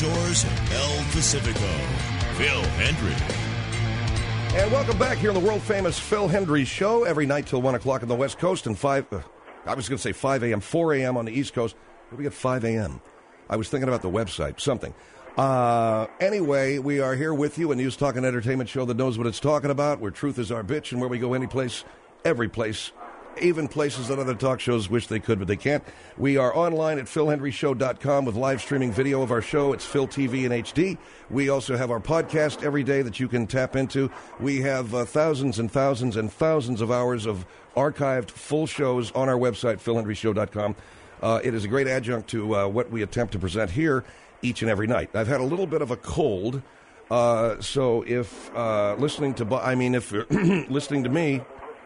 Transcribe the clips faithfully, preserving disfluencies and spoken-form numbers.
shores of El Pacifico, Phil Hendrie. And welcome back here on the world-famous Phil Hendrie Show, every night till one o'clock on the West Coast and five, uh, I was going to say five a.m., four a.m. on the East Coast. What do we get five a.m.? I was thinking about the website, something. Uh, anyway, we are here with you, a news, talk, and entertainment show that knows what it's talking about, where truth is our bitch, and where we go any place, every place, even places that other talk shows wish they could, but they can't. We are online at phil hendrie show dot com with live streaming video of our show. It's Phil T V in H D. We also have our podcast every day that you can tap into. We have uh, thousands and thousands and thousands of hours of archived full shows on our website, phil hendrie show dot com. Uh, it is a great adjunct to uh, what we attempt to present here each and every night. I've had a little bit of a cold, uh, so if uh, listening to, I mean, if listening to me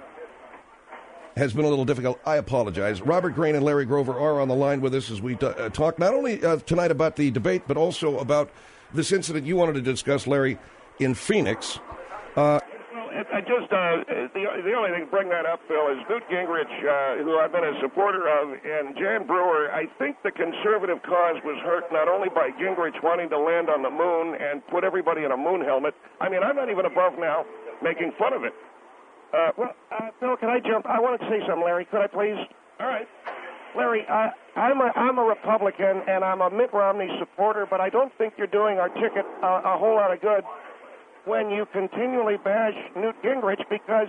has been a little difficult, I apologize. Robert Grain and Larry Grover are on the line with us as we t- uh, talk not only uh, tonight about the debate, but also about this incident you wanted to discuss, Larry, in Phoenix. Uh, well, I just, uh, the, the only thing to bring that up, Phil, is Newt Gingrich, uh, who I've been a supporter of, and Jan Brewer. I think the conservative cause was hurt not only by Gingrich wanting to land on the moon and put everybody in a moon helmet. I mean, I'm not even above now making fun of it. Uh, well, uh, Phil, can I jump? I wanted to say something, Larry. Could I please? All right. Larry, I, I'm, a, I'm a Republican, and I'm a Mitt Romney supporter, but I don't think you're doing our ticket a, a whole lot of good when you continually bash Newt Gingrich, because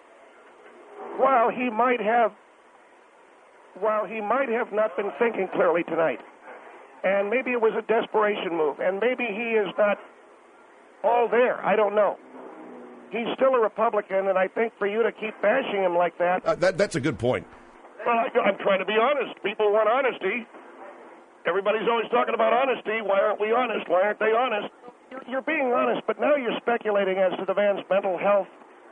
while he might have while he might have not been thinking clearly tonight, and maybe it was a desperation move, and maybe he is not all there, I don't know. He's still a Republican, and I think for you to keep bashing him like that... Uh, that that's a good point. Well, I, I'm trying to be honest. People want honesty. Everybody's always talking about honesty. Why aren't we honest? Why aren't they honest? You're, you're being honest, but now you're speculating as to the man's mental health.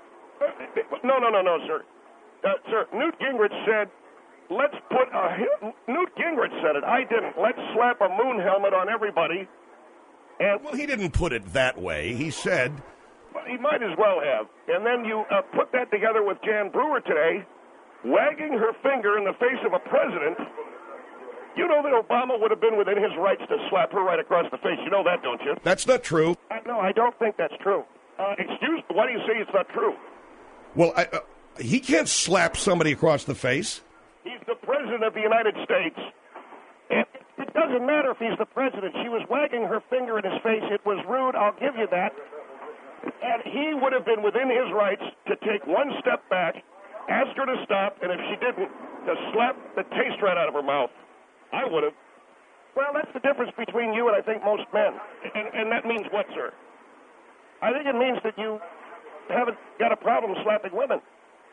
No, no, no, no, sir. Uh, sir, Newt Gingrich said, let's put a... Newt Gingrich said it. I didn't. Let's slap a moon helmet on everybody. And well, he didn't put it that way. He said... He might as well have. And then you uh, put that together with Jan Brewer today, wagging her finger in the face of a president. You know that Obama would have been within his rights to slap her right across the face. You know that, don't you? That's not true. Uh, no, I don't think that's true. Uh, excuse me, why do you say it's not true? Well, I, uh, he can't slap somebody across the face. He's the president of the United States. And it doesn't matter if he's the president. She was wagging her finger in his face. It was rude, I'll give you that. And he would have been within his rights to take one step back, ask her to stop, and if she didn't, to slap the taste right out of her mouth. I would have. Well, that's the difference between you and I think most men. And, and that means what, sir? I think it means that you haven't got a problem slapping women.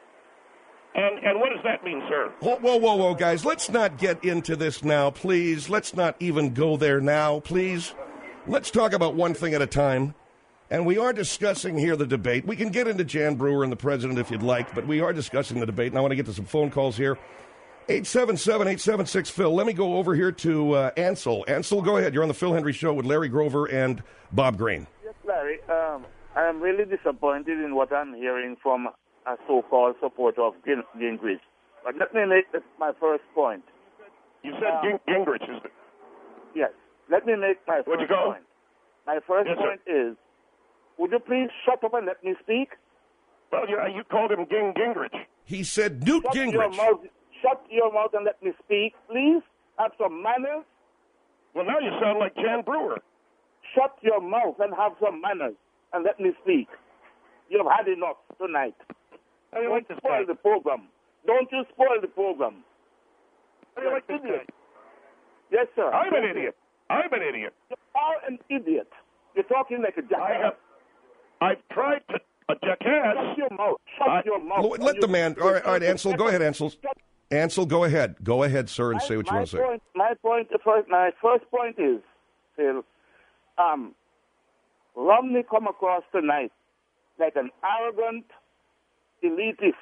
And and what does that mean, sir? Whoa, whoa, whoa, whoa, guys. Let's not get into this now, please. Let's not even go there now, please. Let's talk about one thing at a time. And we are discussing here the debate. We can get into Jan Brewer and the president if you'd like, but we are discussing the debate, and I want to get to some phone calls here. eight seven seven, eight seven six, Phil. Let me go over here to uh, Ansel. Ansel, go ahead. You're on the Phil Hendrie Show with Larry Grover and Bob Grain. Yes, Larry. Um, I'm really disappointed in what I'm hearing from a so-called supporter of Gin- Gingrich. But let me make this my first point. You said um, Ging- Gingrich, is it? Yes. Let me make my What'd first you call? point. My first yes, point sir. is, would you please shut up and let me speak? Well, you, you called him Ging Gingrich. He said Newt shut Gingrich. Your mouth, shut your mouth and let me speak, please. Have some manners. Well, now you sound like Jan Brewer. Shut your mouth and have some manners and let me speak. You've had enough tonight. How do you Don't like this spoil guy? the program. Don't you spoil the program. How do you like this guy? Yes, sir. I'm an idiot. I'm an idiot. You are an idiot. You're talking like a jackass. I have. I've tried to. A jackass. Shut your mouth. Shut I, your mouth. Let the man. All right, all right, Ansel, go ahead, Ansel. Ansel, go ahead. Go ahead, sir, and my, say what you my want to say. Point, my point, the first, my first point is, Phil, um, Romney come across tonight like an arrogant elitist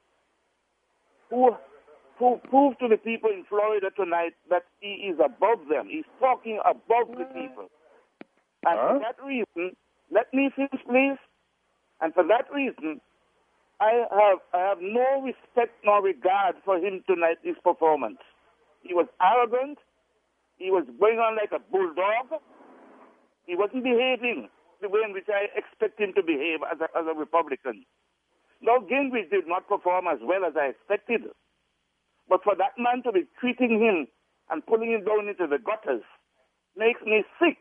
who who proved to the people in Florida tonight that he is above them. He's talking above the people. And huh? for that reason, let me finish, please. And for that reason, I have I have no respect nor regard for him tonight, his performance. He was arrogant. He was going on like a bulldog. He wasn't behaving the way in which I expect him to behave as a, as a Republican. Now, Gingrich did not perform as well as I expected. But for that man to be treating him and pulling him down into the gutters makes me sick.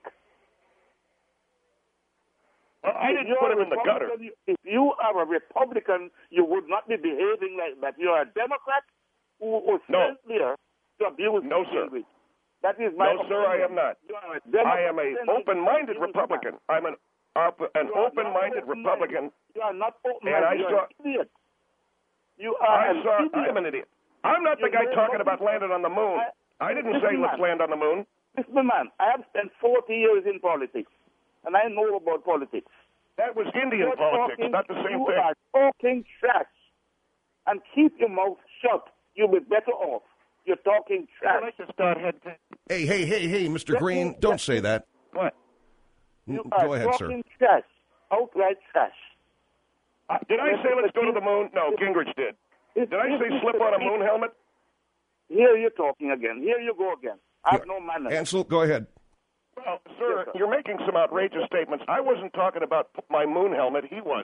Well, I didn't put him in the gutter. If you are a Republican, you would not be behaving like that. You are a Democrat who was no. sent there to abuse No, sir. Gingrich. That is my No, opinion. sir, I am not. I am an open-minded Republican. I'm an uh, an open-minded Republican. You are not open-minded. And I you saw, are an idiot. You are I an saw, idiot. I'm an idiot. I'm not the You guy know talking what? about landing on the moon. I, I didn't listen, say let's man. land on the moon. Listen, man, I have spent forty years in politics, and I know about politics. That was Indian You're politics, talking, not the same you thing. are talking trash. And keep your mouth shut. You'll be better off. You're talking trash. I like this Godhead thing. Hey, hey, hey, hey, Mister Let Green, me- don't let say me- that. What? You N- are Go ahead, sir. talking trash. Outright trash. Uh, did I say let's go to the moon? No, Gingrich did. Did I say slip on a moon helmet? Here you're talking again. Here you go again. I have no manners. Ansel, go ahead. Well, sir, Yes, sir. you're making some outrageous statements. I wasn't talking about my moon helmet. He was.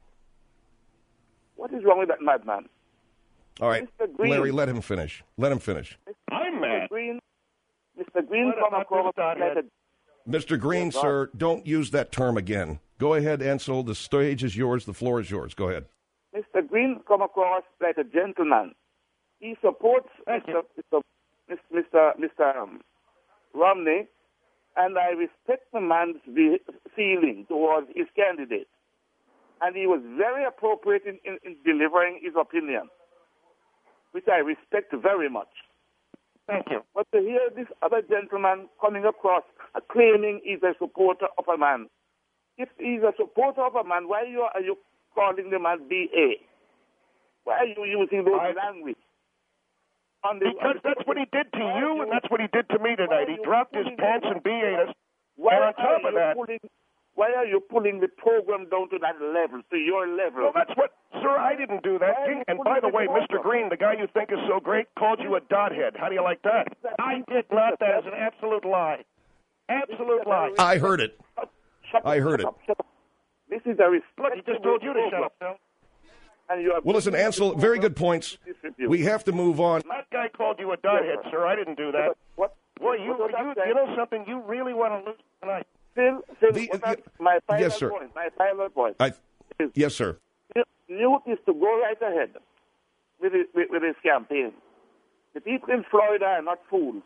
What is wrong with that madman? All right, Mister Green. Larry, let him finish. Let him finish. I'm Mister mad. Green, Mister Green, What come about across this like Godhead? a Mister Green, God. sir, don't use that term again. Go ahead, Ansel. The stage is yours. The floor is yours. Go ahead. Mister Green come across like a gentleman. He supports Thank Mister Mister Mister Mister Um, Romney, and I respect the man's be- feeling towards his candidate. And he was very appropriate in, in, in delivering his opinion, which I respect very much. Thank you. But to hear this other gentleman coming across uh, claiming he's a supporter of a man, if he's a supporter of a man, why you, are you calling the man B A? Why are you using those I- language? On the, Because on the- that's what he did to why you, are and that's what he did to me tonight. He dropped his pants and B A'd us. Why And on top are of you that, pulling, why are you pulling the program down to that level, to your level? well, that's what, sir, I didn't do that. Why are you And by the way, pulling the Mister program? Green, the guy you think is so great, called you a dothead. How do you like that? I did not. That is an absolute lie. Absolute lie. I heard it. Shut I up, heard shut it. Up, shut up. This is a Look, he just told you to shut up, Phil. And you are Well, listen, Ansel, very good points. We have to move on. That guy called you a dothead, sir. I didn't do that. What? Boy, you, what was you, that you know something? You really want to lose tonight. Phil, Phil, The- what the- that- my final yes, sir. point, my final point. I, yes, sir. Newt is to go right ahead with his, with, with his campaign. The people in Florida are not fools.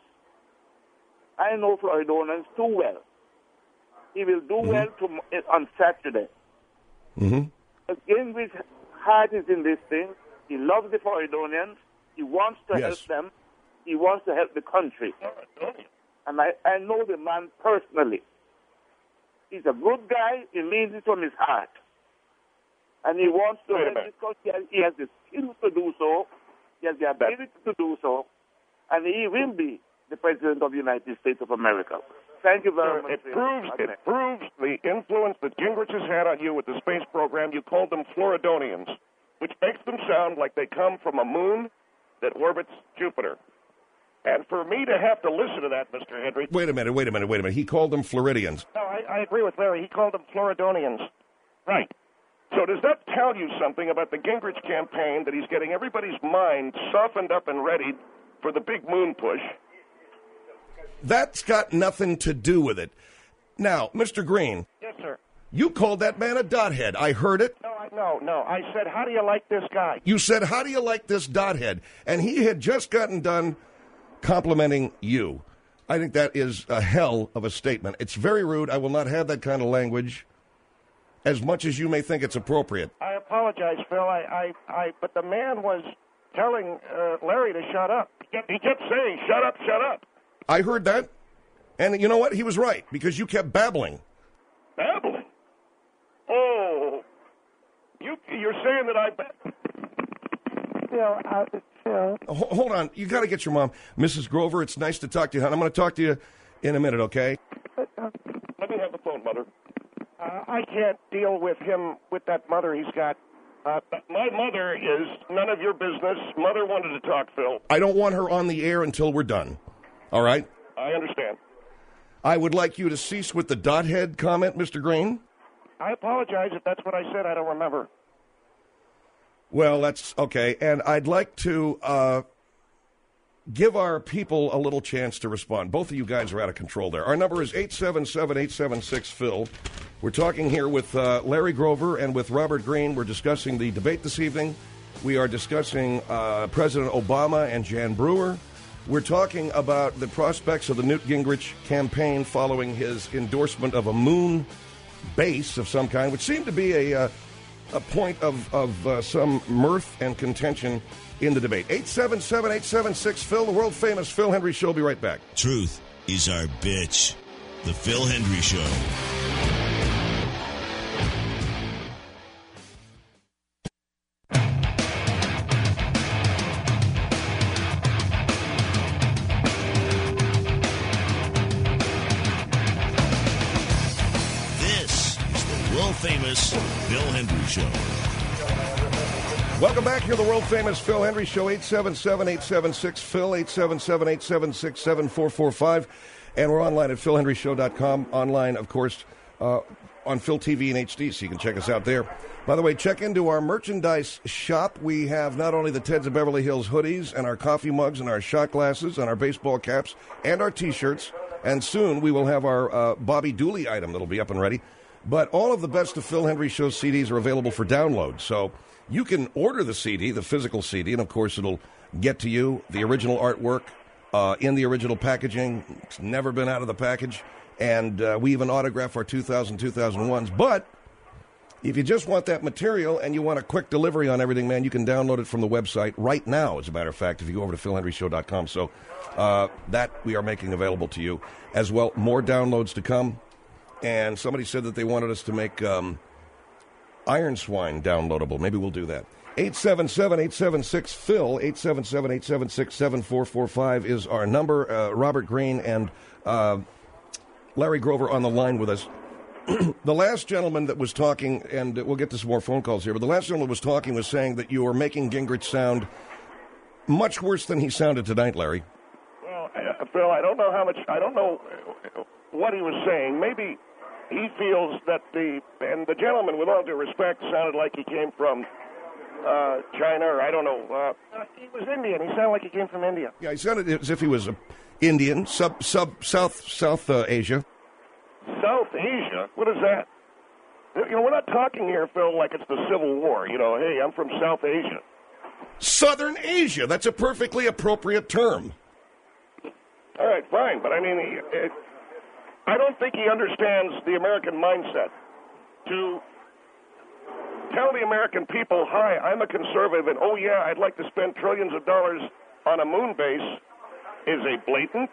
I know Floridonians too well. He will do well to, on Saturday. Mm-hmm. But Gingrich heart is in this thing. He loves the Floridonians. He wants to Yes. help them. He wants to help the country. And I, I know the man personally. He's a good guy. He means it from his heart. And he wants to Wait a help minute. this country. He has- He has the skills to do so. He has the ability to do so. And he will be the President of the United States of America. Thank you very Sir, much. it Phil. proves Okay. it proves the influence that Gingrich has had on you with the space program. You called them Floridonians, which makes them sound like they come from a moon that orbits Jupiter. And for me to have to listen to that, Mister Henry. Wait a minute, wait a minute, wait a minute. He called them Floridians. No, I, I agree with Larry. He called them Floridonians. Right. So does that tell you something about the Gingrich campaign, that he's getting everybody's mind softened up and ready for the big moon push? That's got nothing to do with it. Now, Mister Green, Yes, sir. you called that man a dothead. I heard it. No, I, no, no. I said, how do you like this guy? You said, how do you like this dothead? And he had just gotten done complimenting you. I think that is a hell of a statement. It's very rude. I will not have that kind of language, as much as you may think it's appropriate. I apologize, Phil. I, I, I but the man was telling uh, Larry to shut up. He kept, he kept saying, shut up, shut up. I heard that. And you know what? He was right, because you kept babbling. Babbling? Oh. You, you're saying that I... Phil, uh, Phil. Ho- Hold on. You got to get your mom. Missus Grover, it's nice to talk to you, hon. I'm going to talk to you in a minute, okay? Let me have the phone, Mother. Uh, I can't deal with him, with that mother he's got. Uh, my mother is none of your business. Mother wanted to talk, Phil. I don't want her on the air until we're done. All right? I understand. I would like you to cease with the dot head comment, Mister Green. I apologize if that's what I said. I don't remember. Well, that's okay. And I'd like to uh, give our people a little chance to respond. Both of you guys are out of control there. Our number is eight seven seven, eight seven six, Phil. We're talking here with uh, Larry Grover and with Robert Green. We're discussing the debate this evening. We are discussing uh, President Obama and Jan Brewer. We're talking about the prospects of the Newt Gingrich campaign following his endorsement of a moon base of some kind, which seemed to be a, uh, a point of, of uh, some mirth and contention in the debate. eight seven seven, eight seven six, Phil, the world-famous Phil Hendrie Show. Be right back. Truth is our bitch. The Phil Hendrie Show. Famous Phil Hendrie Show. Welcome back here to the world-famous Phil Hendrie Show. eight seven seven, eight seven six, Phil, eight seven seven, eight seven six, seven four four five. And we're online at phil hendrie show dot com. Online, of course, uh, on Phil T V and H D, so you can check us out there. By the way, check into our merchandise shop. We have not only the Teds of Beverly Hills hoodies and our coffee mugs and our shot glasses and our baseball caps and our T-shirts. And soon we will have our uh, Bobby Dooley item that'll be up and ready. But all of the Best of Phil Hendrie Show C Ds are available for download. So you can order the C D, the physical C D, and of course it'll get to you. The original artwork uh, in the original packaging. It's never been out of the package. And uh, we even autograph our two thousand, two thousand ones. But if you just want that material and you want a quick delivery on everything, man, you can download it from the website right now, as a matter of fact, if you go over to phil hendrie show dot com. So uh, that we are making available to you as well. More downloads to come. And somebody said that they wanted us to make um, Iron Swine downloadable. Maybe we'll do that. eight seven seven, eight seven six, Phil, eight seven seven, eight seven six, seven four four five is our number. Uh, Robert Green and uh, Larry Grover on the line with us. The last gentleman that was talking, and we'll get to some more phone calls here, but the last gentleman was talking was saying that you were making Gingrich sound much worse than he sounded tonight, Larry. Well, uh, Phil, I don't know how much, I don't know what he was saying. Maybe he feels that the, and the gentleman, with all due respect, sounded like he came from uh, China, or I don't know. Uh, he was Indian. He sounded like he came from India. Yeah, he sounded as if he was uh, Indian, sub, sub, South, South uh, Asia. South Asia? What is that? You know, we're not talking here, Phil, like it's the Civil War. You know, hey, I'm from South Asia. Southern Asia. That's a perfectly appropriate term. All right, fine, but I mean, it, I don't think he understands the American mindset. To tell the American people, hi, I'm a conservative, and oh yeah, I'd like to spend trillions of dollars on a moon base, is a blatant,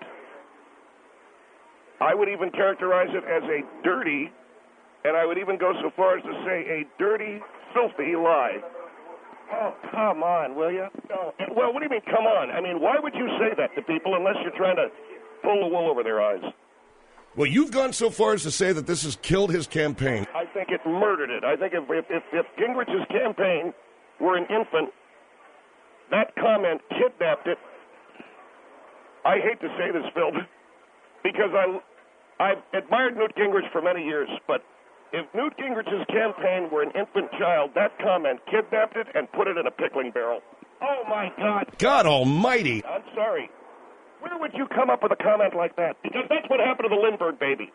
I would even characterize it as a dirty, and I would even go so far as to say a dirty, filthy lie. Oh, come on, will you? No. Well, what do you mean, come on? I mean, why would you say that to people unless you're trying to pull the wool over their eyes? Well, you've gone so far as to say that this has killed his campaign. I think it murdered it. I think if, if, if, if Gingrich's campaign were an infant, that comment kidnapped it. I hate to say this, Phil, because I, I've admired Newt Gingrich for many years, but if Newt Gingrich's campaign were an infant child, that comment kidnapped it and put it in a pickling barrel. Oh, my God. God almighty. I'm sorry. Where would you come up with a comment like that? Because that's what happened to the Lindbergh baby.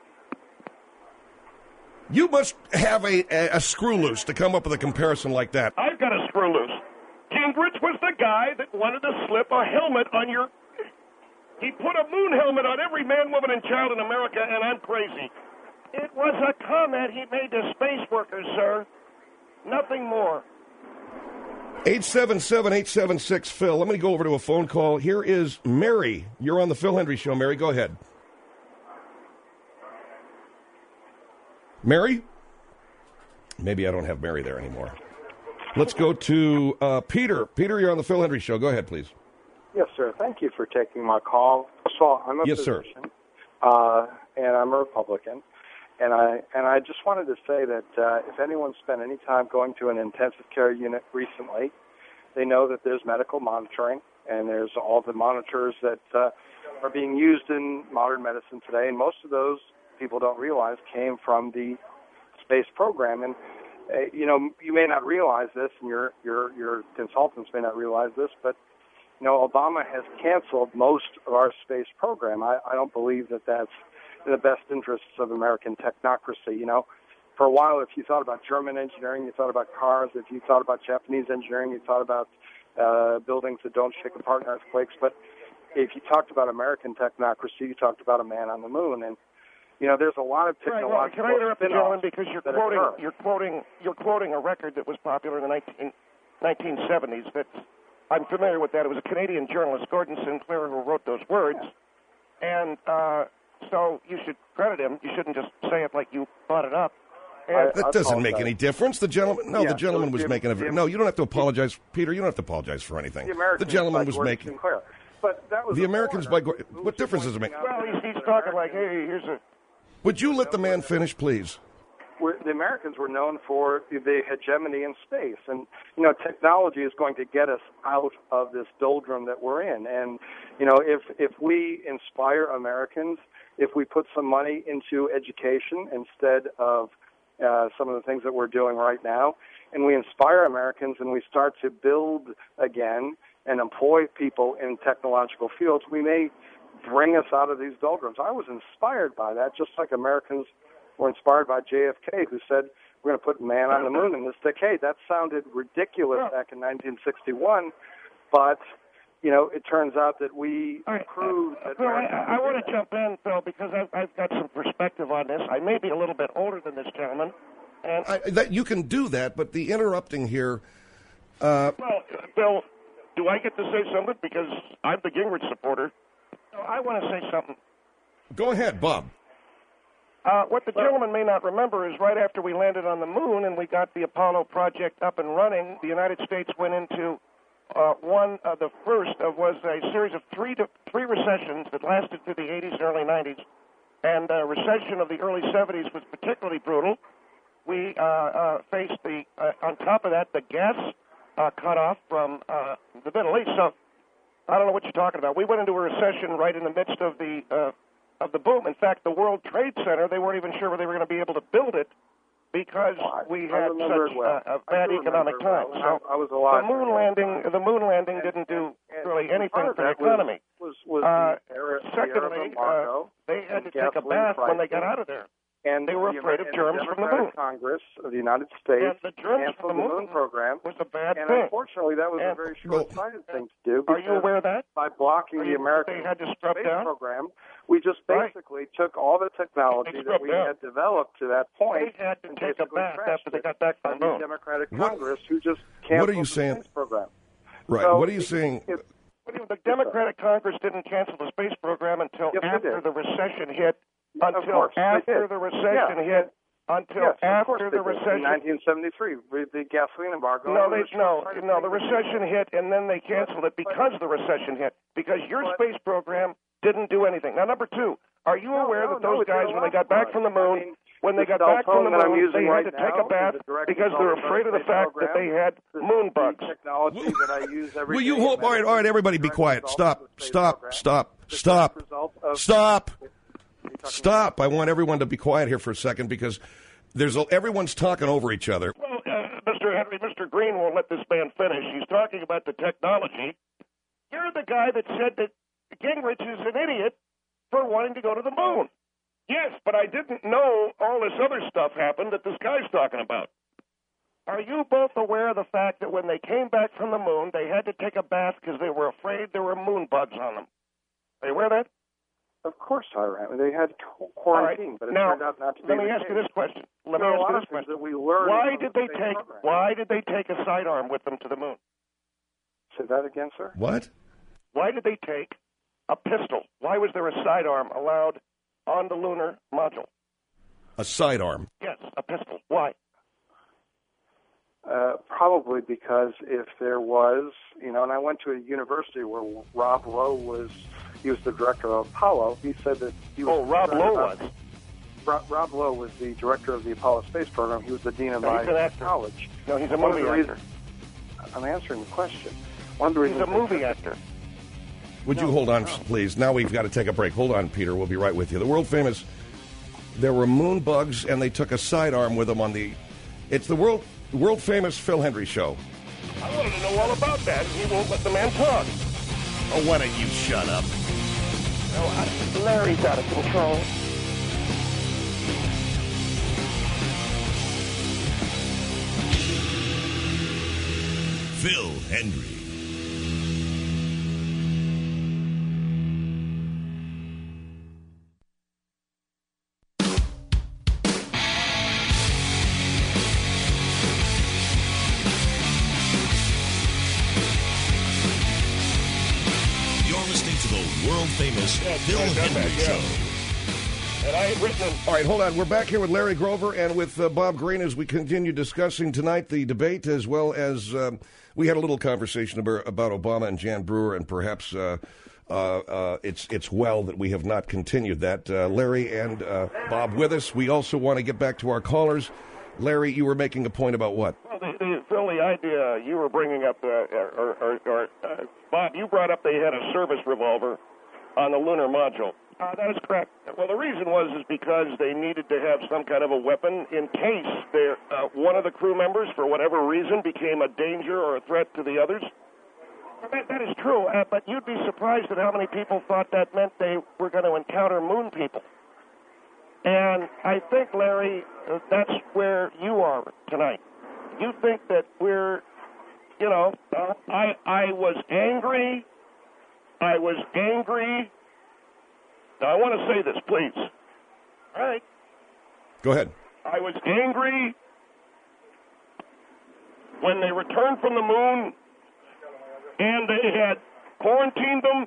You must have a, a, a screw loose to come up with a comparison like that. I've got a screw loose. Gingrich was the guy that wanted to slip a helmet on your... He put a moon helmet on every man, woman, and child in America, and I'm crazy. It was a comment he made to space workers, sir. Nothing more. eight seven seven, eight seven six, Phil. Let me go over to a phone call. Here is Mary. You're on the Phil Hendrie Show, Mary. Go ahead. Mary? Maybe I don't have Mary there anymore. Let's go to uh, Peter. Peter, you're on the Phil Hendrie Show. Go ahead, please. Yes, sir. Thank you for taking my call. So I'm a yes, physician, sir. Uh, and I'm a Republican. And I and I just wanted to say that uh, if anyone spent any time going to an intensive care unit recently, they know that there's medical monitoring, and there's all the monitors that uh, are being used in modern medicine today, and most of those, people don't realize, came from the space program. And uh, you know, you may not realize this, and your your your consultants may not realize this, but you know, Obama has canceled most of our space program. I, I don't believe that that's in the best interests of American technocracy. You know, for a while, if you thought about German engineering, you thought about cars. If you thought about Japanese engineering, you thought about uh, buildings that don't shake apart in earthquakes. But if you talked about American technocracy, you talked about a man on the moon. And you know, there's a lot of technological. Right, well, can I interrupt the gentleman because you're quoting occur. you're quoting you're quoting a record that was popular in the nineteen seventies. That I'm familiar with that. It was a Canadian journalist, Gordon Sinclair, who wrote those words, and uh, so you should credit him. You shouldn't just say it like you thought it up. I, that I doesn't make apologize. any difference. The gentleman, no, Yeah, the gentleman so was the- making a. the- No, you don't have to apologize, Peter. You don't have to apologize for anything. The, Americans the gentleman by was Gordon making. Sinclair. But that was The a Americans foreigner by Gor- who what was difference does it pointing make? out Well, that he's, he's the talking like, Americans hey, here's a. Would you let the man finish, please? were, the Americans were known for the hegemony in space. And, you know, technology is going to get us out of this doldrum that we're in. And, you know, if, if we inspire Americans, if we put some money into education instead of uh, some of the things that we're doing right now, and we inspire Americans and we start to build again and employ people in technological fields, we may bring us out of these doldrums. I was inspired by that, just like Americans were inspired by J F K, who said, we're going to put man on the moon in this decade. That sounded ridiculous back in nineteen sixty-one, but, you know, it turns out that we right. proved uh, that... Phil, I, I want to jump in, Phil, because I've, I've got some perspective on this. I may be a little bit older than this gentleman. And I, that you can do that, but the interrupting here... Uh, well, Phil, do I get to say something? Because I'm the Gingrich supporter. So I want to say something. Go ahead, Bob. Uh, what the gentleman may not remember is right after we landed on the moon and we got the Apollo project up and running, the United States went into uh, one of the first of was a series of three to, three recessions that lasted through the eighties and early nineties. And the recession of the early seventies was particularly brutal. We uh, uh, faced the, uh, on top of that, the gas uh, cutoff from uh, the Middle East. So I don't know what you're talking about. We went into a recession right in the midst of the uh, of the boom. In fact, the World Trade Center, they weren't even sure whether they were going to be able to build it because I, we I had remember such it well. uh, a bad I do economic remember time. it well. So I, I was alive. the moon landing, the moon landing And- didn't do and- really and anything part of for the that was- economy. Was, was Uh, the era, the era of secondly, embargo, uh, they had and to take a gasoline bath when they got prices. out of there. And They were the, afraid of and germs the from the Democratic moon. Congress of the United States And the germs canceled from the the moon moon program. was a bad And thing. unfortunately, that was a And- very short-sighted thing to do. Are you because aware of that? By blocking Are the you- American they had to scrub space down? program, we just Right. basically took all the technology They that scrubbed we down. had developed to that point They had to and take a basically bath trashed after they it got back by from the the moon. Democratic What- Congress, who just canceled What are you the saying? space program. Right. So what are you it- saying? it- The Democratic Congress didn't cancel the space program until Yes, they after did. the recession hit. Of Until course, they after did. the recession Yeah. hit. Until Yes, of course after they the did. In recession. nineteen seventy-three, with the gasoline embargo. No, it they was a no short-sighted no. thing The to do. recession hit, and then they canceled it because the recession hit. Because your But- space program didn't do anything. Now, number two, are you No, aware no, that no, those it did guys, a when they lot got for back us. from the I moon, mean, when they the got cell back from phone the that I'm moon, using they had right to take now a bath is a direct because they're result of afraid of the space fact that program. they had This moon is bugs. the technology that I use every Will you day hold? in All right, all right, everybody, be direct quiet. result Stop, of the space stop, program. stop, The stop, direct result of- stop, Are you talking stop. I want everyone to be quiet here for a second because there's a, everyone's talking over each other. Well, uh, Mister Henry, Mister Green won't let this man finish. He's talking about the technology. You're the guy that said that Gingrich is an idiot for wanting to go to the moon. Yes, but I didn't know all this other stuff happened that this guy's talking about. Are you both aware of the fact that when they came back from the moon, they had to take a bath because they were afraid there were moon bugs on them? Are you aware of that? Of course, Iran. They had qu- All right. quarantine, but it now, turned out not to be let me the ask you case. this question. Let There me are a ask lot you of this things question. that we learned Why from did the they space take program. Why did they take a sidearm with them to the moon? Say that again, sir? What? Why did they take a pistol? Why was there a sidearm allowed on the lunar module? A sidearm. Yes, a pistol. Why? Uh, probably because if there was, you know, and I went to a university where Rob Lowe was, he was the director of Apollo. He said that he was. Oh, Rob concerned Lowe about- was. Rob, Rob Lowe was the director of the Apollo space program. He was the dean of No, my he's an actor. college. No, he's a One of movie the actor. reasons- I'm answering the question. One of the He's reasons a movie actor. Would No, you hold on, no. please? Now we've got to take a break. Hold on, Peter. We'll be right with you. The world famous, there were moon bugs, and they took a sidearm with them on the, it's the world world famous Phil Hendry Show. I wanted to know all about that. He won't let the man talk. Oh, why don't you shut up? No, I, Larry's out of control. Phil Hendry. You're listening to the world-famous Phil I done that, Hendry yeah. Show. And I ain't written him. All right, hold on. We're back here with Larry Grover and with uh, Bob Green as we continue discussing tonight the debate, as well as um, we had a little conversation about, about Obama and Jan Brewer, and perhaps uh, uh, uh, it's it's well that we have not continued that. Uh, Larry and uh, Bob with us. We also want to get back to our callers. Larry, you were making a point about what? Well, the, the, Phil, the idea you were bringing up, uh, or, or, or uh, Bob, you brought up they had a service revolver on the lunar module. Uh, that is correct. Well, the reason was is because they needed to have some kind of a weapon in case they're, uh, one of the crew members, for whatever reason, became a danger or a threat to the others. That, that is true, uh, but you'd be surprised at how many people thought that meant they were going to encounter moon people. And I think, Larry, uh, that's where you are tonight. You think that we're, you know, uh, I I was angry. I was angry. Now, I want to say this, please. All right. Go ahead. I was angry when they returned from the moon and they had quarantined them.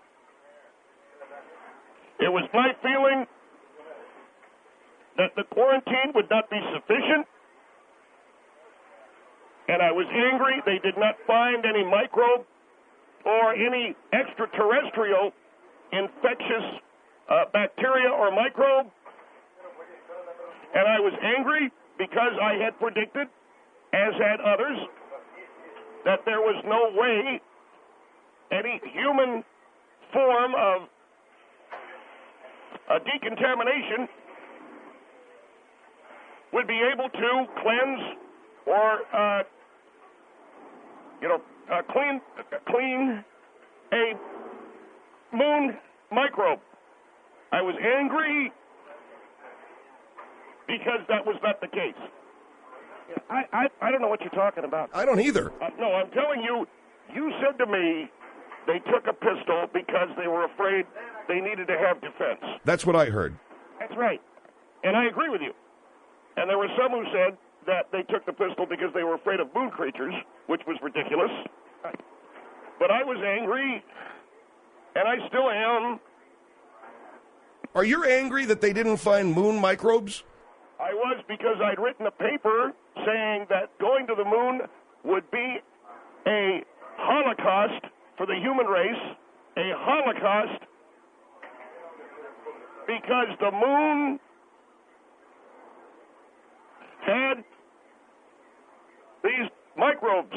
It was my feeling that the quarantine would not be sufficient, and I was angry they did not find any microbe or any extraterrestrial infectious uh, bacteria or microbe, and I was angry because I had predicted, as had others, that there was no way any human form of uh, decontamination would be able to cleanse or, uh, you know, uh, clean, uh, clean a moon microbe. I was angry because that was not the case. I, I, I don't know what you're talking about. I don't either. Uh, no, I'm telling you, you said to me they took a pistol because they were afraid they needed to have defense. That's what I heard. That's right. And I agree with you. And there were some who said that they took the pistol because they were afraid of moon creatures, which was ridiculous. But I was angry, and I still am. Are you angry that they didn't find moon microbes? I was, because I'd written a paper saying that going to the moon would be a holocaust for the human race, a holocaust because the moon had these microbes.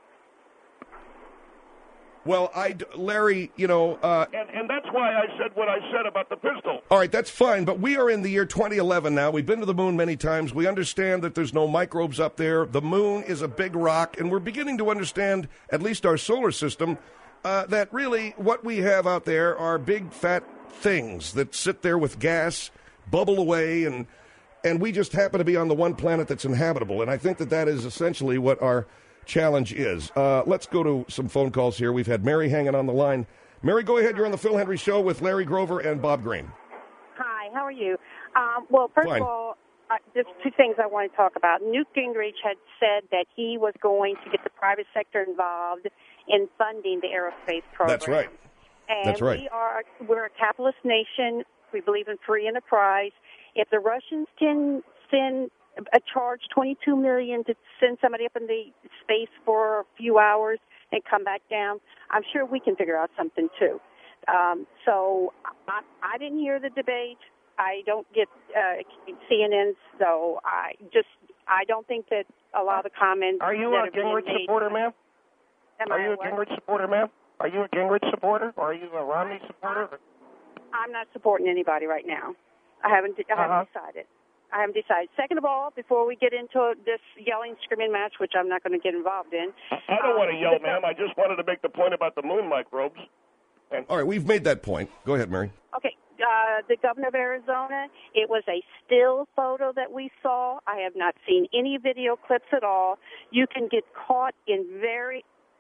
Well, I, Larry, you know... Uh, and, and that's why I said what I said about the pistol. All right, that's fine, but we are in the year twenty eleven now. We've been to the moon many times. We understand that there's no microbes up there. The moon is a big rock, and we're beginning to understand, at least our solar system, uh, that really what we have out there are big, fat things that sit there with gas, bubble away, and and we just happen to be on the one planet that's inhabitable. And I think that that is essentially what our challenge is. Uh, let's go to some phone calls here. We've had Mary hanging on the line. Mary, go ahead. You're on the Phil Hendry Show with Larry Grover and Bob Green. Hi, how are you? Um, well, first Fine. of all, uh, there's two things I want to talk about. Newt Gingrich had said that he was going to get the private sector involved in funding the aerospace program. That's right. And That's right. we are, we're a capitalist nation. We believe in free enterprise. If the Russians can send a charge twenty-two million dollars to send somebody up in the space for a few hours and come back down, I'm sure we can figure out something too. Um, so I, I didn't hear the debate. I don't get uh, C N N, so I just I don't think that a lot of the comments. Are you that a have been Gingrich made, supporter, ma'am? Am Are I you a what? Gingrich supporter, ma'am? Are you a Gingrich supporter, or are you a Romney supporter? I'm not supporting anybody right now. I haven't. I haven't Uh-huh. decided. I haven't decided. Second of all, before we get into this yelling, screaming match, which I'm not going to get involved in. I don't um, want to yell, the- ma'am. I just wanted to make the point about the moon microbes. And All right, we've made that point. Go ahead, Mary. Okay, uh, the governor of Arizona, it was a still photo that we saw. I have not seen any video clips at all. You can get caught in very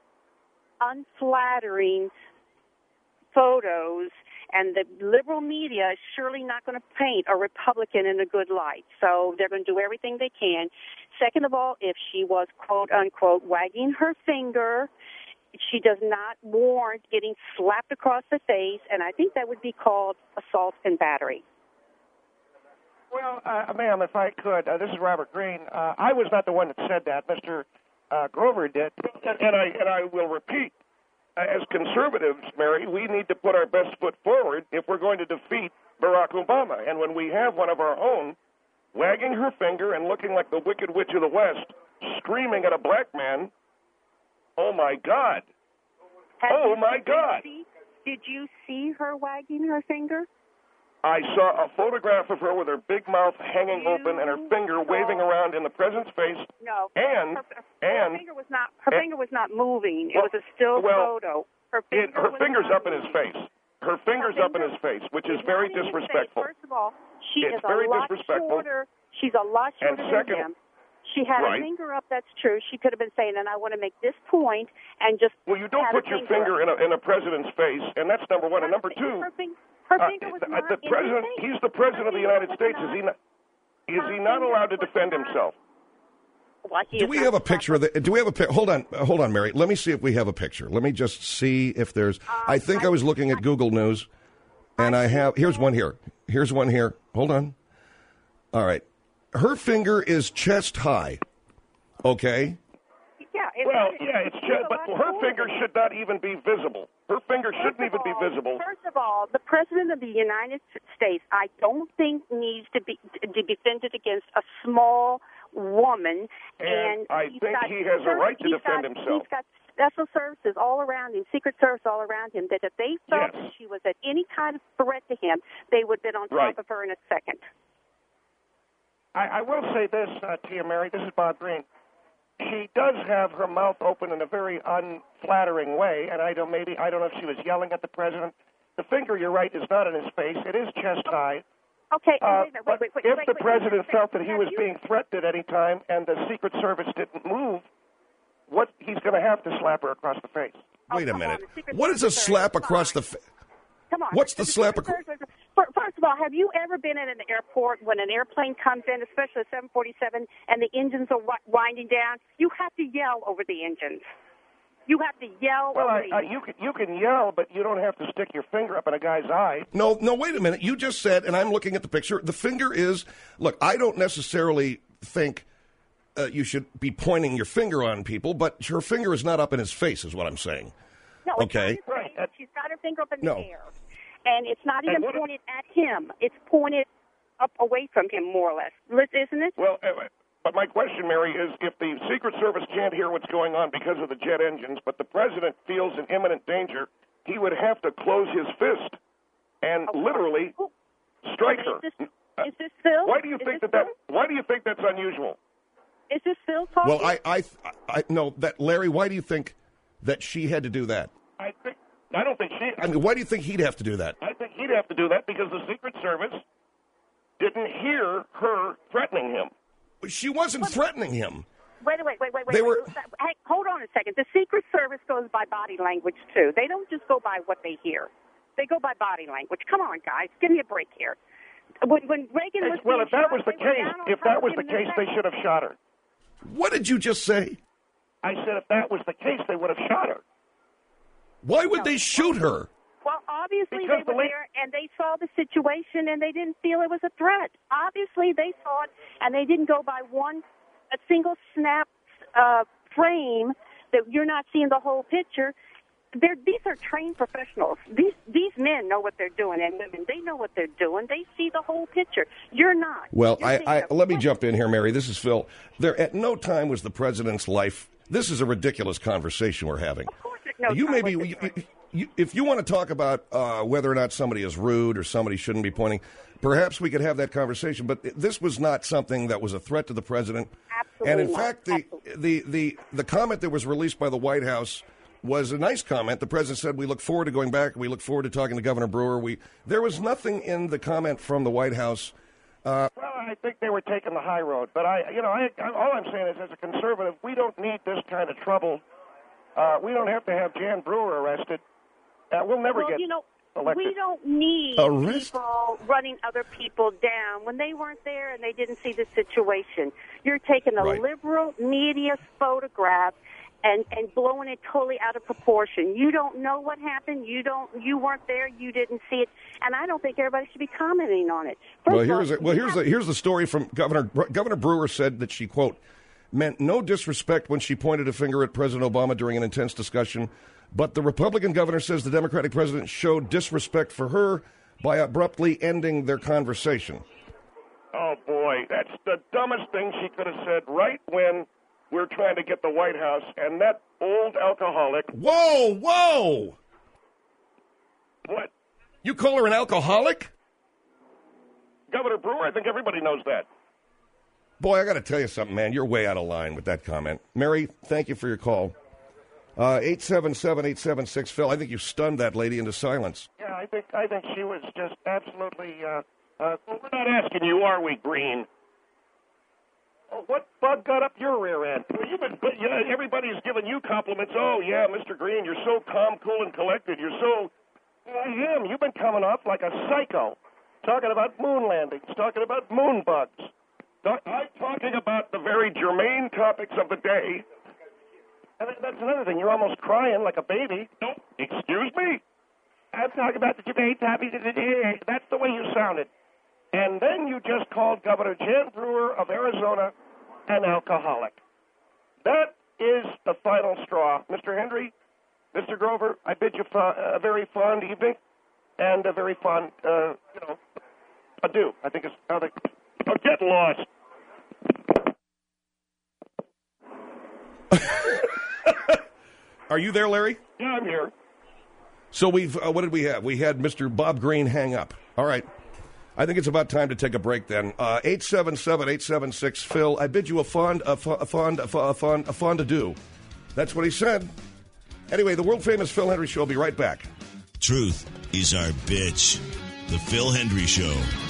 unflattering photos, and the liberal media is surely not going to paint a Republican in a good light. So they're going to do everything they can. Second of all, if she was, quote, unquote, wagging her finger, she does not warrant getting slapped across the face, and I think that would be called assault and battery. Well, uh, ma'am, if I could, uh, this is Robert Greene. Uh, I was not the one that said that. Mister Uh, Grover did, and, and I and I will repeat. Uh, as conservatives, Mary, we need to put our best foot forward if we're going to defeat Barack Obama. And when we have one of our own wagging her finger and looking like the Wicked Witch of the West, screaming at a black man, oh my God! Have Oh you- my did you God! see- Did you see her wagging her finger? I saw a photograph of her with her big mouth hanging You open and her finger saw- waving around in the president's face. No. And her, her, and her finger was not. Her and- finger was not moving. It Well- was a still well, photo. Her It, finger her was finger's not up in his moving. face. Her finger's Her up in finger his face, which is It's very not in his face. disrespectful. First of all, she It's is a very lot disrespectful. shorter. She's a lot And shorter second- than him. She had Right. a finger up. That's true. She could have been saying, "And I want to make this point," and just Well, you don't had put a your finger finger up. in a, in a president's face, and that's number one. And number two, Her, fing- her uh, finger was uh, not the in his president, face. he's the president of the United Her States. finger Is he was not? Is Her he not finger allowed to was defend not- himself? Well, he Do is we not have a the picture of the? Do we have a pic? Hold on, uh, hold on, Mary. Let me see if we have a picture. Let me just see if there's. I think I was looking at Google News, and I have. Here's one here. Here's one here. Hold on. All right, her finger is chest high. Okay. Yeah. It, Well, it, yeah, it's it's just, a but lot her shorter. finger should not even be visible. Her finger shouldn't First even of be all- visible. First of all, the president of the United States, I don't think needs to be to be defended against a small woman. And And, I he's think got he has a right to he's defend got, himself. He's got special services all around him, Secret Service all around him. That if they felt Yes. that she was at any kind of threat to him, they would have been on top Right. of her in a second. I, I will say this uh, to you, Mary. This is Bob Greene. She does have her mouth open in a very unflattering way, and I don't maybe I don't know if she was yelling at the president. The finger, you're right, is not in his face. It is chest high. Okay. Uh, wait, wait, but wait, wait, if wait, the wait, president wait, felt that he have was you- being threatened at any time and the Secret Service didn't move, what he's going to have to slap her across the face. Oh, Wait a come on, minute. the Secret What is a Service slap is across the? fine. Fa- Come on. What's the slap Secret acro- Service- fir- First of all, have you ever been in an airport when an airplane comes in, especially a seven forty-seven, and the engines are wi- winding down? You have to yell over the engines. You have to yell Well, over I, the I, engines. you can you can yell, but you don't have to stick your finger up in a guy's eye. No, no. Wait a minute. You just said, and I'm looking at the picture. The finger is. Look, I don't necessarily think uh, you should be pointing your finger on people, but her finger is not up in his face, is what I'm saying. No, it's Okay. not his Right. face. She's got her finger up in No. the air. And it's not even what- pointed at him. It's pointed up away from him, more or less. Liz, Isn't it? Well, uh, but my question, Mary, is if the Secret Service can't hear what's going on because of the jet engines, but the president feels an imminent danger, he would have to close his fist and Okay. literally Who- strike Is her. this, Uh, is this Phil? Why do you Is think this that that? Phil? Why do you think that's unusual? Is this Phil talking? Well, I, I, I no. That Larry. Why do you think that she had to do that? I think I don't think she. I mean, why do you think he'd have to do that? I think he'd have to do that because the Secret Service didn't hear her threatening him. She wasn't threatening him. Wait, wait, wait, wait, wait. They wait. were- Hey, hold on a second. The Secret Service goes by body language, too. They don't just go by what they hear. They go by body language. Come on, guys. Give me a break here. When, when Reagan was Well, being if that shot, was the they were case, down on if top that of was him the in a case, they second. should have shot her. What did you just say? I said if that was the case, they would have shot her. Why would they shoot her? Well, obviously Because they the were late- there and they saw the situation and they didn't feel it was a threat. Obviously they saw it and they didn't go by one, a single snap uh, frame that you're not seeing the whole picture. They're, these are trained professionals. These these men know what they're doing, and women, they know what they're doing. They see the whole picture. You're not. Well, You're I, seeing I a- let me jump in here, Mary. This is Phil. There, at no time was the president's life. This is a ridiculous conversation we're having. Of course, it, no you time maybe with you, the you, if you want to talk about uh, whether or not somebody is rude or somebody shouldn't be pointing, perhaps we could have that conversation. But this was not something that was a threat to the president. Absolutely and in not. fact, the, the the the comment that was released by the White House was a nice comment. The president said, "We look forward to going back. We look forward to talking to Governor Brewer." We there was nothing in the comment from the White House. Uh, Well, I think they were taking the high road. But I, you know, I, I, all I'm saying is, as a conservative, we don't need this kind of trouble. Uh, we don't have to have Jan Brewer arrested. Uh, we'll never well, get you know, elected. we don't need Arrest? people running other people down when they weren't there and they didn't see the situation. You're taking a Right. liberal media photograph and and blowing it totally out of proportion. You don't know what happened. You don't. You weren't there. You didn't see it. And I don't think everybody should be commenting on it. First well, of all, here's a, well you here's have- the here's the story from Governor Governor Brewer said that she, quote, meant no disrespect when she pointed a finger at President Obama during an intense discussion, but the Republican governor says the Democratic president showed disrespect for her by abruptly ending their conversation. Oh, boy, that's the dumbest thing she could have said right when we're trying to get the White House. And that old alcoholic, Whoa, whoa! what, You call her an alcoholic? Governor Brewer, I think everybody knows that. Boy, I got to tell you something, man. You're way out of line with that comment. Mary, thank you for your call. Uh, eight seven seven, eight seven six, Phil. I think you stunned that lady into silence. Yeah, I think I think she was just absolutely. Uh, uh, well, we're not asking you, are we, Green? Oh, what bug got up your rear end? Well, you've been, you know, everybody's giving you compliments. Oh yeah, Mister Green, you're so calm, cool, and collected. You're so. I am. You've been coming off like a psycho, talking about moon landings, talking about moon bugs. I'm talking about the very germane topics of the day. And that's another thing. You're almost crying like a baby. Nope. Excuse me? I'm talking about the germane topics of the day. That's the way you sounded. And then you just called Governor Jan Brewer of Arizona an alcoholic. That is the final straw. Mister Hendry, Mister Grover, I bid you a very fond evening and a very fond, uh, you know, adieu. I think it's how they... Oh, get lost. Are you there, Larry? Yeah, I'm here. So we've, uh, what did we have? We had Mister Bob Green hang up. All right. I think it's about time to take a break then. Uh, eight seven seven, eight seven six, Phil. I bid you a fond, a, fond, a fond, a fond, a fond adieu. That's what he said. Anyway, the world-famous Phil Hendry Show will be right back. Truth is our bitch. The Phil Hendry Show.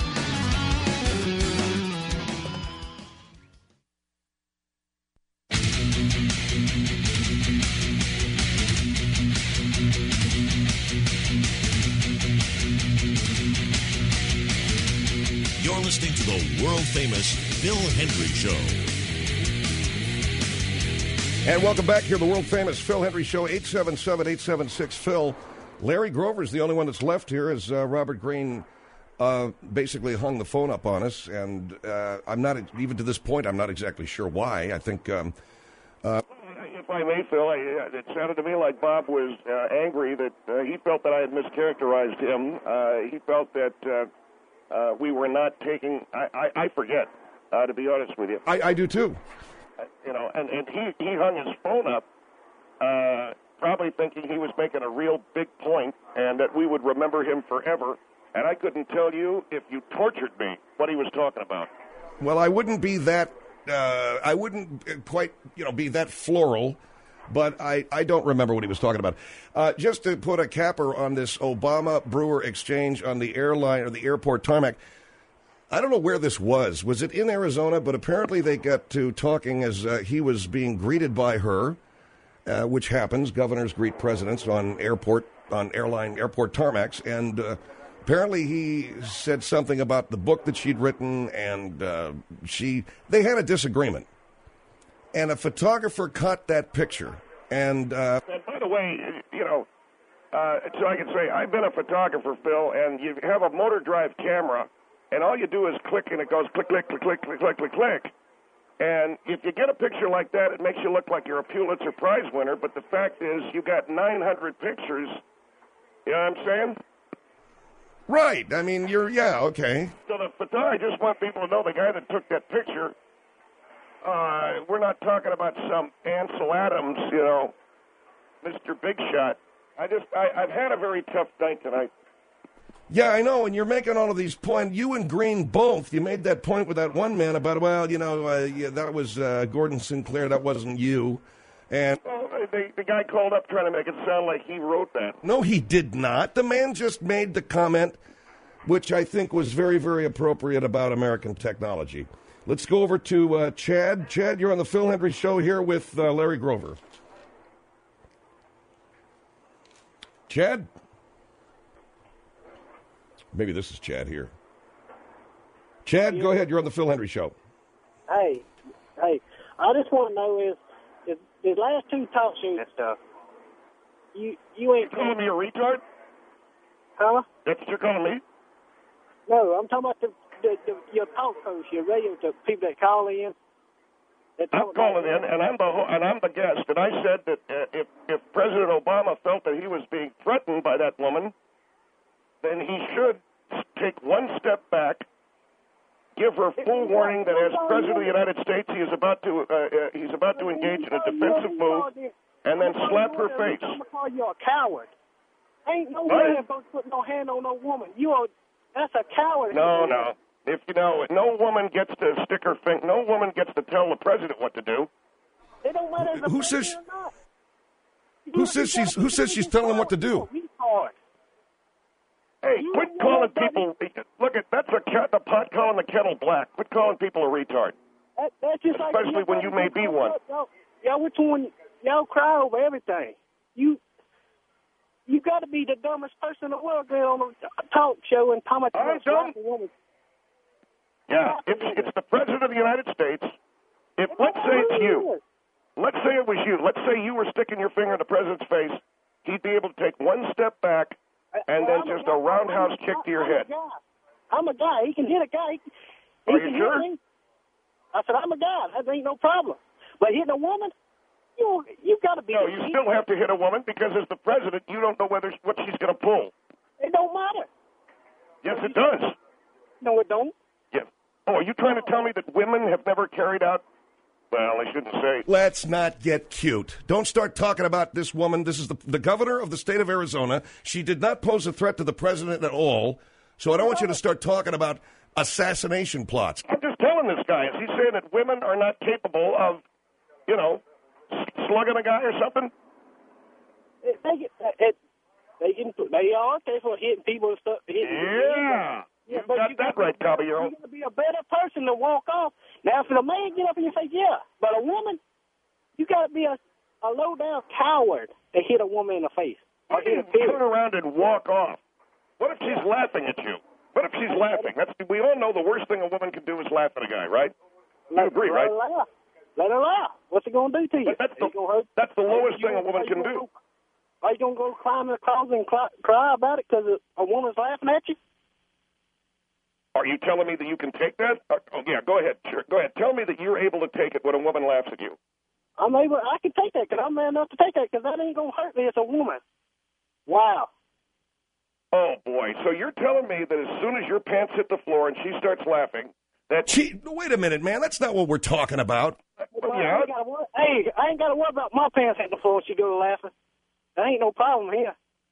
You're listening to the world-famous Phil Hendry Show. And welcome back here to the world-famous Phil Hendry Show, eight seven seven, eight seven six, Phil. Larry Grover is the only one that's left here as uh, Robert Green uh, basically hung the phone up on us. And uh, I'm not, even to this point, I'm not exactly sure why. I think... Um, uh, if I may, Phil, I, it sounded to me like Bob was uh, angry that uh, he felt that I had mischaracterized him. Uh, he felt that uh, uh, we were not taking... I, I, I forget, uh, to be honest with you. I, I do, too. Uh, you know, and, and he, he hung his phone up, uh, probably thinking he was making a real big point and that we would remember him forever. And I couldn't tell you, if you tortured me, what he was talking about. Well, I wouldn't be that... Uh, I wouldn't quite, you know, be that floral, but I, I don't remember what he was talking about. Uh, just to put a capper on this Obama-Brewer exchange on the airline or the airport tarmac, I don't know where this was. Was it in Arizona? But apparently they got to talking as uh, he was being greeted by her, uh, which happens. Governors greet presidents on airport, on airline airport tarmacs, and uh, apparently he said something about the book that she'd written, and uh, she they had a disagreement. And a photographer caught that picture. And, uh, and by the way, you know, uh, so I can say, I've been a photographer, Phil, and you have a motor drive camera, and all you do is click, and it goes click, click, click, click, click, click, click, click. And if you get a picture like that, it makes you look like you're a Pulitzer Prize winner, but the fact is you got nine hundred pictures. You know what I'm saying? right. I mean, you're, yeah, okay. So the photographer, I just want people to know the guy that took that picture, uh, we're not talking about some Ansel Adams, you know, Mister Big Shot. I just, I, I've had a very tough night tonight. Yeah, I know, and you're making all of these points. You and Green both. You made that point with that one man about, well, you know, uh, yeah, that was uh, Gordon Sinclair. That wasn't you. And well, the, the guy called up trying to make it sound like he wrote that. No, he did not. The man just made the comment, which I think was very, very appropriate about American technology. Let's go over to uh, Chad. Chad, you're on the Phil Hendry Show here with uh, Larry Grover. Chad? Maybe this is Chad here. Chad, go ahead. You're on the Phil Hendry Show. Hey, hey, I just want to know is, is the last two talk shows, That's tough. you, you ain't... You calling me a retard? Huh? That's what you're calling me? No, I'm talking about the, the, the your talk hosts, your radio, the people that call in. That I'm calling in, and I'm the ho- and I'm the guest, and I said that uh, if if President Obama felt that he was being threatened by that woman, then he should take one step back, give her full warning that as President of the United States, he is about to uh, uh, he's about to engage in a defensive move, and then slap her face. I'm gonna call you a coward. Ain't no What? man supposed to put no hand on no woman. You are that's a coward. No, no. If you know, no woman gets to stick her finger. No woman gets to tell the president what to do. It don't matter if the Who says- president or not. Who says she's Who says she's telling him what to do? Retard. Hey, You quit know calling what, people. Look at that's a cat, the pot calling the kettle black. Quit calling people a retard. That, that's just like Especially when you may be one. Y'all, y'all, which one? Y'all cry over everything. You, you got to be the dumbest person in the world going on a talk show and talking about I'm dumb. woman. Yeah, it's it's the president of the United States. If let's say it's you, let's say it was you. Let's say you were sticking your finger in the president's face. He'd be able to take one step back and then just a roundhouse kick to your head. I'm a guy. He can hit a guy. He, he Are can you hit sure? me. I said I'm a guy. That ain't no problem. But hitting a woman, you you got to be. No, you still have to hit a woman because as the president, you don't know whether what she's going to pull. It don't matter. Yes, it does. No, it don't. Yes. Oh, are you trying to tell me that women have never carried out? Well, I shouldn't say. Let's not get cute. Don't start talking about this woman. This is the, the governor of the state of Arizona. She did not pose a threat to the president at all. So I don't want you to start talking about assassination plots. I'm just telling this guy. Is he saying that women are not capable of, you know, slugging a guy or something? It, they get it, they can they are capable of hitting people and stuff. Hitting Yeah. Yeah, You but got you that gotta- right, Caballero. You got to be a better person to walk off. Now, if a man get up and you say, yeah, but a woman, you got to be a, a low-down coward to hit a woman in the face. Why do you turn around and walk off? What if she's laughing at you? What if she's laughing? That's we all know the worst thing a woman can do is laugh at a guy, right? You Let, agree, let right? her laugh. Let her laugh. What's it going to do to you? But that's the, It's gonna hurt. that's the lowest You thing a gonna- woman are you can gonna do. go- Are you going to go climb in the closet and cry, cry about it because a woman's laughing at you? Are you telling me that you can take that? Uh, oh, yeah, go ahead. Sure. Go ahead. Tell me that you're able to take it when a woman laughs at you. I'm able. I can take that because I'm man enough to take that because that ain't going to hurt me as a woman. Wow. Oh, boy. So you're telling me that as soon as your pants hit the floor and she starts laughing, that... Gee, wait a minute, man. That's not what we're talking about. Well, I yeah. ain't gotta worry, hey, I ain't got to worry about my pants hitting the floor when she go laughing. There ain't no problem here.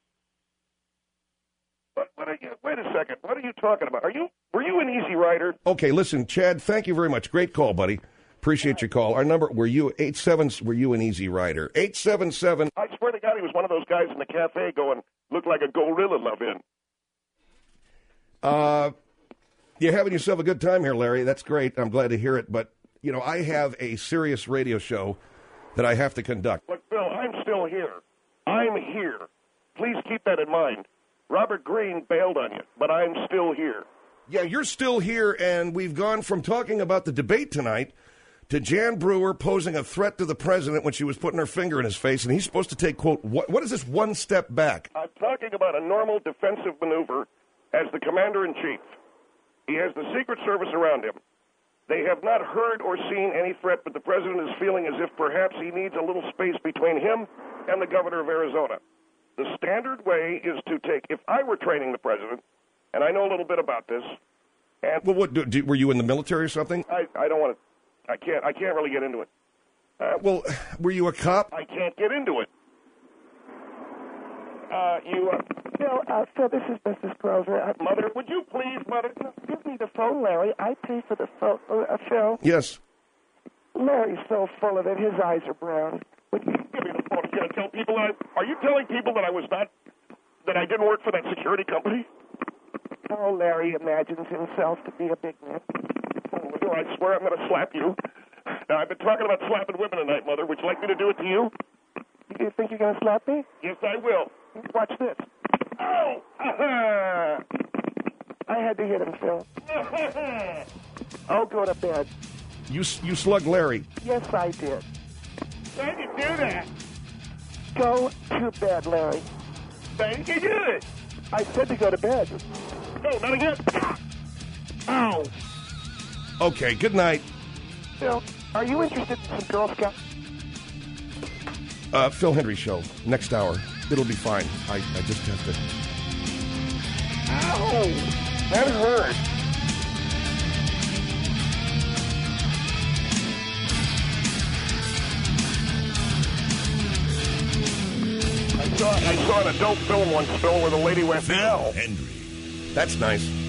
What, what are you, wait a second. What are you talking about? Are you Were you an Easy Rider? Okay, listen, Chad, thank you very much. Great call, buddy. Appreciate your call. Our number, were you eight seven, were you an Easy Rider? eight seven seven. I swear to God, he was one of those guys in the cafe going, looked like a gorilla love in. Uh, you're having yourself a good time here, Larry. That's great. I'm glad to hear it. But, you know, I have a serious radio show that I have to conduct. Look, Phil, I'm still here. I'm here. Please keep that in mind. Robert Greene bailed on you, but I'm still here. Yeah, you're still here, and we've gone from talking about the debate tonight to Jan Brewer posing a threat to the president when she was putting her finger in his face, and he's supposed to take, quote, what, what is this one step back? I'm talking about a normal defensive maneuver as the commander-in-chief. He has the Secret Service around him. They have not heard or seen any threat, but the president is feeling as if perhaps he needs a little space between him and the governor of Arizona. The standard way is to take, if I were training the president, and I know a little bit about this, and Well, what, do, do, were you in the military or something? I, I don't want to, I can't, I can't really get into it. Uh, Well, were you a cop? I can't get into it. Uh, you, uh, Phil, uh, Phil, this is Missus Grover. Uh, Mother, would you please, Mother? Give me the phone, Larry. I pay for the phone. Uh, Phil, Yes. Larry's so full of it. His eyes are brown. Would you give me the phone? You're going to tell people that I, are you telling people that I was not, that I didn't work for that security company? Oh, Larry imagines himself to be a big man. Oh, I swear I'm going to slap you. Now, I've been talking about slapping women tonight, Mother. Would you like me to do it to you? You think you're going to slap me? Yes, I will. Watch this. Oh! I had to hit him, Phil. Oh, go to bed. You you slugged Larry. Yes, I did. Why did you do that? Go to bed, Larry. Why did you do it? I said to go to bed. No, not again. Ow! Okay, good night. Phil, are you interested in some Girl Scout? Uh, Phil Hendry Show, next hour. It'll be fine. I, I just have to... Ow! That hurt. I saw, I saw an adult film once, Phil, where the lady went, Phil ow. Hendry. That's nice.